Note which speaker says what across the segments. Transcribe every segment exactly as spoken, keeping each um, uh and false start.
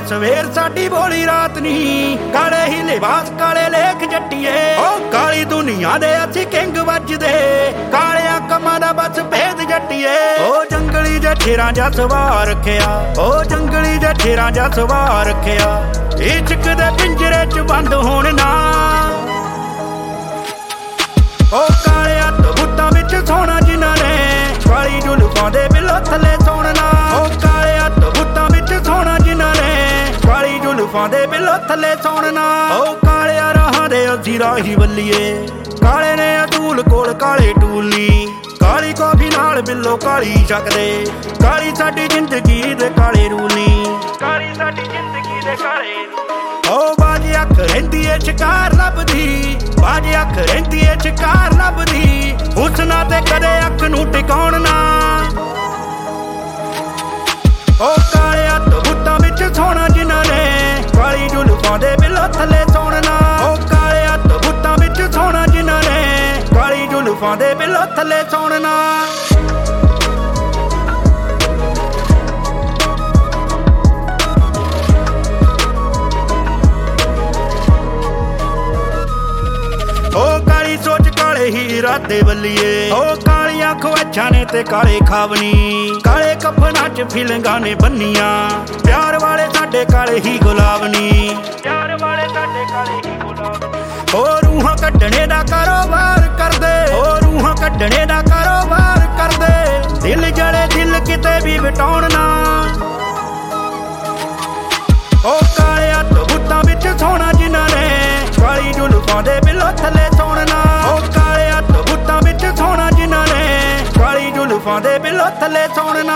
Speaker 1: ਸਵੇਰ ਸਾਡੀ ਬੋਲੀ ਰਾਤ ਨੀ, ਕਾਲੇ ਹੀ ਲਿਬਾਸ ਕਾਲੇ ਲੇਖ ਜੱਟੀਏ। ਉਹ ਕਾਲੀ ਦੁਨੀਆ ਦੇ ਅਸੀਂ ਕਿੰਗ ਵੱਜਦੇ, ਕਾਲਿਆਂ ਕੰਮਾਂ ਦਾ ਬਸ ਭੇਦ ਜੱਟੀਏ। ਉਹ ਜੰਗਲੀ ਜਠੇਰਾਂ ਜਾ ਸਵਾਰ ਰੱਖਿਆ, ਉਹ ਜੰਗਲੀ ਜਠੇਰਾਂ ਜਾ ਸਵਾਰ ਰੱਖਿਆ, ਇਸ਼ਕ ਦੇ ਪਿੰਜਰੇ ਚ ਬੰਦ ਹੋਣ ਨਾ। ਉਹ ਕਾਲੇ ਹੱਥ ਬੁੱਤਾਂ ਵਿੱਚ ਸੋਹਣਾ ਜਿਨ੍ਹਾਂ ਨੇ, ਕਾਲੀ ਜ਼ੁਲਫਾਂ ਦੇ ਬਿੱਲੋਂ ਥੱਲੇ ਸੋਹਣਾ। ਉਹ ਕਾਲੇ ਹੱਥ ਬੁੱਤਾਂ ਵਿੱਚ ਸੋਹਣਾ ਜਿਨ੍ਹਾਂ ਨੇ, ਕਾਲੀ ਜ਼ੁਲਫਾਂ ਦੇ ਬਿੱਲੋਂ ਥੱਲੇ ਸੋਹਣਾ। ਉਹ ਕਾਲਿਆਂ ਰਾਹਾਂ ਦੇ ਅਸੀਂ ਰਾਹੀ ਵੱਲੀਏ, ਕਾਲੇ ਨੇ ਅਤੂਲ ਕੋਲ ਕਾਲੇ ਟੂਲ ਨੀ, ਕਾਲੀ ਕੌਫੀ ਨਾਲ ਬਿੱਲੋ ਕਾਲੀ ਛਕਦੇ, ਕਾਲੀ ਸਾਡੀ ਜ਼ਿੰਦਗੀ ਦੇ ਕਾਲੇ ਰੂਲ ਨੀ, ਕਾਲੀ ਸਾਡੀ ਜ਼ਿੰਦਗੀ ਦੇ ਕਾਲੇ ਰੂਲ। ਉਹ ਬਾਜ ਅੱਖ ਰਹਿੰਦੀ ਏ ਸ਼ਿਕਾਰ ਲੱਭਦੀ, ਬਾਜ ਅੱਖ ਰਹਿੰਦੀ ਏ ਸ਼ਿਕਾਰ ਲੱਭਦੀ, ਹੁਸਨਾ ਤੇ ਕਦੇ ਅੱਖ ਨੂੰ ਟਿਕਾਉਣ ਨਾ। ਉਹ ਕਾਲੇ ਹੱਥ ਬੁੱਤਾਂ ਵਿੱਚ ਸੋਹਣਾ ਜਿਨ੍ਹਾਂ ਨੇ, ਕਾਲੀ ਜ਼ੁਲਫਾਂ ਦੇ ਬਿੱਲੋਂ ਥੱਲੇ ਸੋਹਣਾ। ਉਹ ਕਾਲੇ ਹੱਥ ਬੁੱਤਾਂ ਵਿੱਚ ਸੋਹਣਾ ਜਿਨ੍ਹਾਂ ਨੇ, ਕਾਲੀ ਜ਼ੁਲਫਾਂ ਦੇ ਬਿੱਲੋਂ ਥੱਲੇ ਸੋਹਣਾ। ਉਹ ਕਾਲੀ ਸੋਚ ਕਾਲੇ ਹੀ ਇਰਾਦੇ ਵੱਲੀਏ, ਉਹ ਕਾਲੀਆਂ ਖਵਾਇਸ਼ਾਂ ਨੇ ਤੇ ਕਾਲੇ ਖਾਵਨੀ, ਕਾਲੇ ਕਫਨਾਂ ਚ ਫਿਲੰਗਾਂ ਨੇ ਬੰਨੀਆਂ, ਪਿਆਰ ਵਾਲੇ ਸਾਡੇ ਕਾਲੇ ਹੀ ਗੁਲਾਬ ਨੀ, ਪਿਆਰ ਵਾਲੇ ਸਾਡੇ ਕਾਲੇ ਹੀ ਗੁਲਾਬ। ਉਹ ਰੂਹਾਂ ਕੱਢਣੇ ਦਾ ਕਾਰੋਬਾਰ ਕਰਦੇ, ਉਹ ਰੂਹਾਂ ਕੱਢਣੇ ਦਾ ਕਾਰੋਬਾਰ ਕਰਦੇ, ਦਿਲ ਜਲੇ ਦਿਲ ਕਿਤੇ ਵੀ ਵਟਾਉਣ ਨਾ। ਉਹ ਕਾਲੇ ਹੱਥ ਬੁੱਤਾਂ ਵਿੱਚ ਸੋਹਣਾ ਜਿਨ੍ਹਾਂ ਨੇ, ਕਾਲੀ ਜ਼ੁਲਫਾਂ ਦੇ ਬਿੱਲੋਂ ਥੱਲੇ ਸੋਹਣਾ। ਉਹ ਕਾਲੇ ਹੱਥ ਬੁੱਤਾਂ ਵਿੱਚ ਸੋਹਣਾ ਜਿਨ੍ਹਾਂ ਨੇ, ਕਾਲੀ ਜ਼ੁਲਫਾਂ ਦੇ ਬਿੱਲੋਂ ਥੱਲੇ ਸੋਹਣਾ।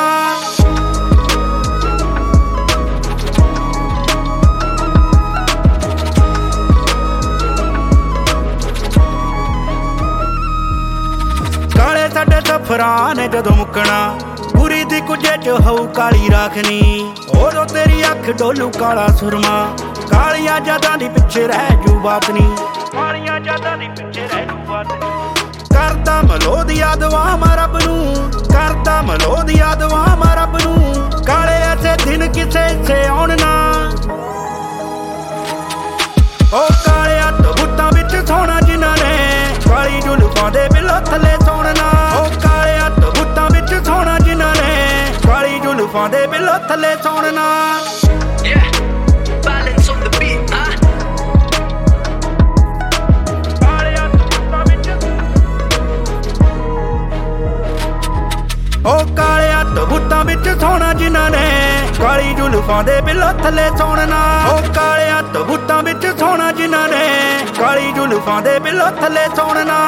Speaker 1: ਕਾਲੇ ਸਾਡੇ ਸਫਰਾਂ ਨੇ ਜਦੋਂ ਮੁੱਕਣਾ, ਪੂਰੀ ਦੀ ਕੁਝੇ ਚ ਹੋਊ ਕਾਲੀ ਰਾਖਨੀ, ਉਦੋਂ ਤੇਰੀ ਅੱਖ ਡੋਲੂ ਕਾਲਾ ਸੁਰਮਾ, ਕਾਲੀਆਂ ਯਾਦਾਂ ਦੀ ਪਿੱਛੇ ਰਹਿ ਜੂ ਬਾਤ ਨੀ, ਕਾਲੀਆਂ ਯਾਦਾਂ ਦੀ ਪਿੱਛੇ ਰਹਿ ਜੂ ਬਾਤ ਨੀ। ਕਰਦਾ ਮਲੋਦੀਆਂ ਦੁਆਵਾਂ ਰੱਬ ਨੂੰ, ਕਰਦਾ ਮਲੋਦੀਆਂ ਦੁਆਵਾਂ ਰੱਬ ਨੂੰ, ਕਾਲੇ ਐਸੇ ਦਿਨ ਕਿਸੇ ਸੇ ਆਉਣ ਨਾ। ਉਹ ਕਾਲੇ ਹੱਥ ਬੁੱਤਾਂ ਵਿੱਚ ਸੋਹਣਾ ਜਿਨ੍ਹਾਂ ਨੇ, ਕਾਲੀ ਜ਼ੁਲਫਾਂ ਦੇ ਬਿੱਲੋਂ ਥੱਲੇ ਸੋਹਣਾ। ਉਹ ਕਾਲੇ ਹੱਥ ਬੁੱਤਾਂ ਵਿੱਚ ਸੋਹਣਾ ਜਿਨ੍ਹਾਂ ਨੇ, ਕਾਲੀ ਜ਼ੁਲਫਾਂ ਦੇ ਬਿੱਲੋਂ ਥੱਲੇ ਸੋਹਣਾ। ਉਹ ਕਾਲੇ ਹੱਥ ਬੁੱਤਾਂ ਵਿੱਚ ਸੋਹਣਾ ਜਿਨ੍ਹਾਂ ਨੇ, ਕਾਲੀ ਜ਼ੁਲਫਾਂ ਦੇ ਬਿੱਲੋਂ ਥੱਲੇ ਸੋਹਣਾ। ਉਹ ਕਾਲੇ ਹੱਥ ਬੁੱਤਾਂ ਵਿੱਚ ਸੋਹਣਾ ਜਿਨ੍ਹਾਂ ਨੇ, ਕਾਲੀ ਜ਼ੁਲਫਾਂ ਦੇ ਬਿੱਲੋਂ ਥੱਲੇ ਸੋਹਣਾ।